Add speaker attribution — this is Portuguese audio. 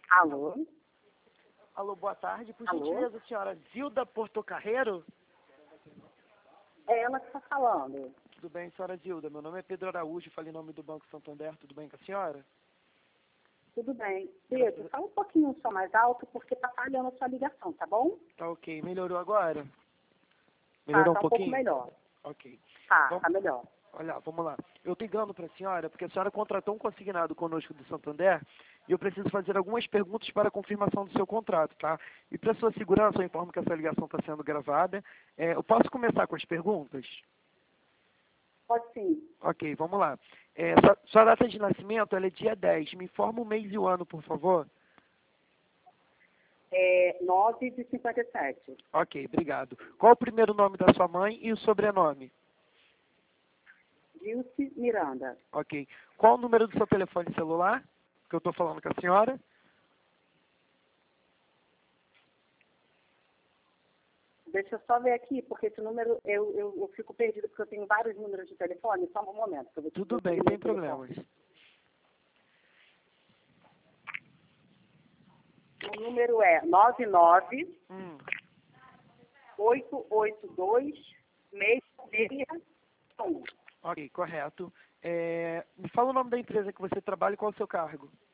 Speaker 1: Alô?
Speaker 2: Alô, boa tarde. Por
Speaker 1: Alô?
Speaker 2: gentileza, senhora Zilda Portocarreiro?
Speaker 1: É ela que está falando.
Speaker 2: Tudo bem, senhora Zilda? Meu nome é Pedro Araújo, falei em nome do Banco Santander. Tudo bem com a senhora?
Speaker 1: Tudo bem. Pedro, fala um pouquinho só mais alto, porque está falhando a sua ligação, tá bom?
Speaker 2: Tá ok. Melhorou agora? Melhorou
Speaker 1: Tá
Speaker 2: um
Speaker 1: um pouco
Speaker 2: pouquinho?
Speaker 1: melhor.
Speaker 2: Ok.
Speaker 1: Tá melhor.
Speaker 2: Olha, vamos lá. Eu tô ligando para a senhora porque a senhora contratou um consignado conosco do Santander e eu preciso fazer algumas perguntas para a confirmação do seu contrato, tá? E para sua segurança, eu informo que essa ligação está sendo gravada. Eu posso começar com as perguntas?
Speaker 1: Pode sim.
Speaker 2: Ok, vamos lá. Sua data de nascimento ela é dia 10. Me informa o mês e o ano, por favor.
Speaker 1: 9 de 57.
Speaker 2: Ok, obrigado. Qual o primeiro nome da sua mãe e o sobrenome?
Speaker 1: Dilce Miranda.
Speaker 2: Ok. Qual o número do seu telefone celular? Que eu estou falando com a senhora?
Speaker 1: Deixa eu só ver aqui, porque esse número, eu fico perdida, porque eu tenho vários números de telefone. Só um momento. Que eu vou te
Speaker 2: Tudo
Speaker 1: dizer
Speaker 2: bem,
Speaker 1: o meu
Speaker 2: sem
Speaker 1: telefone.
Speaker 2: problemas.
Speaker 1: O número é 99
Speaker 2: Hum.
Speaker 1: 882 661.
Speaker 2: Ok, correto. Me fala o nome da empresa que você trabalha e qual é o seu cargo.